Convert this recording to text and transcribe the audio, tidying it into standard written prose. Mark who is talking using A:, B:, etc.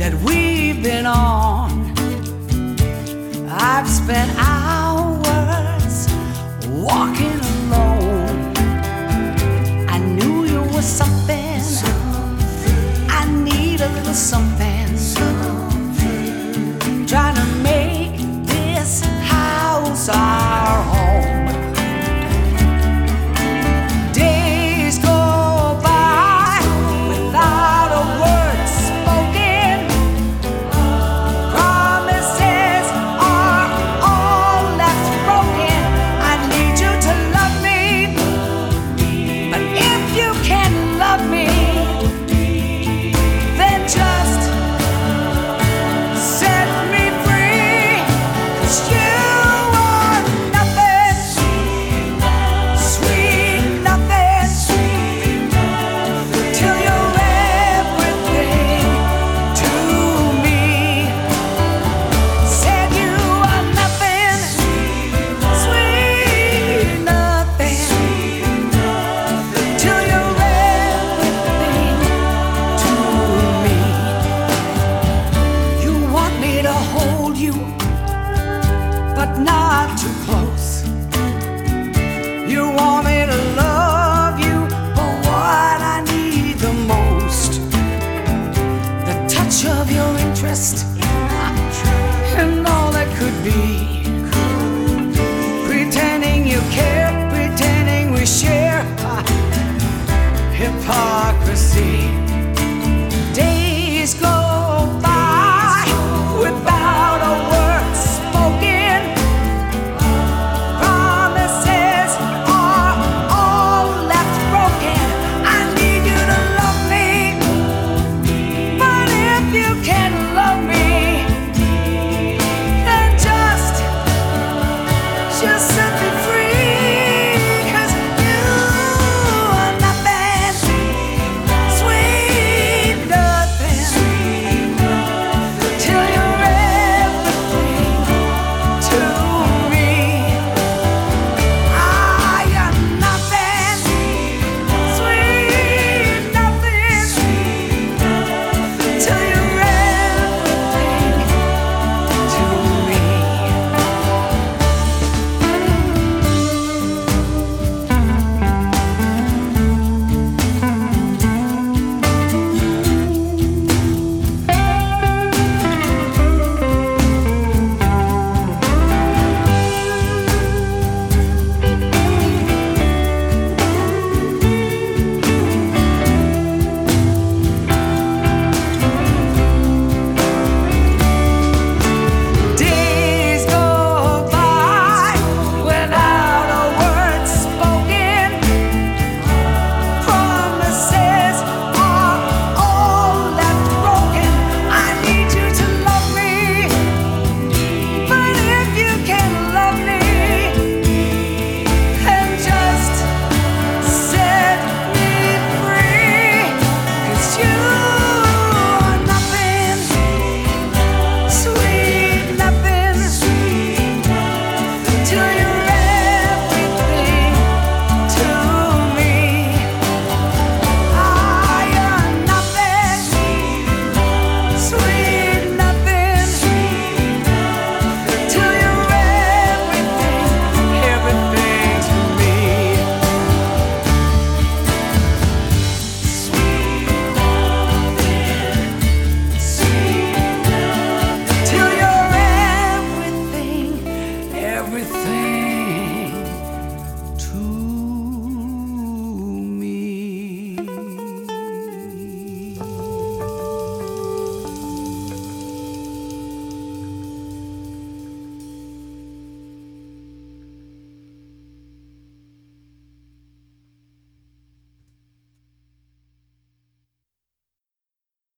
A: that we've been on. I've spent hours walking alone. I knew you were something. I need a little something. Trying to make this house our home. Days go by without a word spoken. Promises are all left broken. I need you to love me, but if you can't love me, then just set me free. 'Cause you are nothing, sweet nothing, till you're everything to me. Said you are nothing, sweet nothing, till you're everything to me. You want me to hold you, but not too close. You want me to love you, but what I need the most, the touch of your interest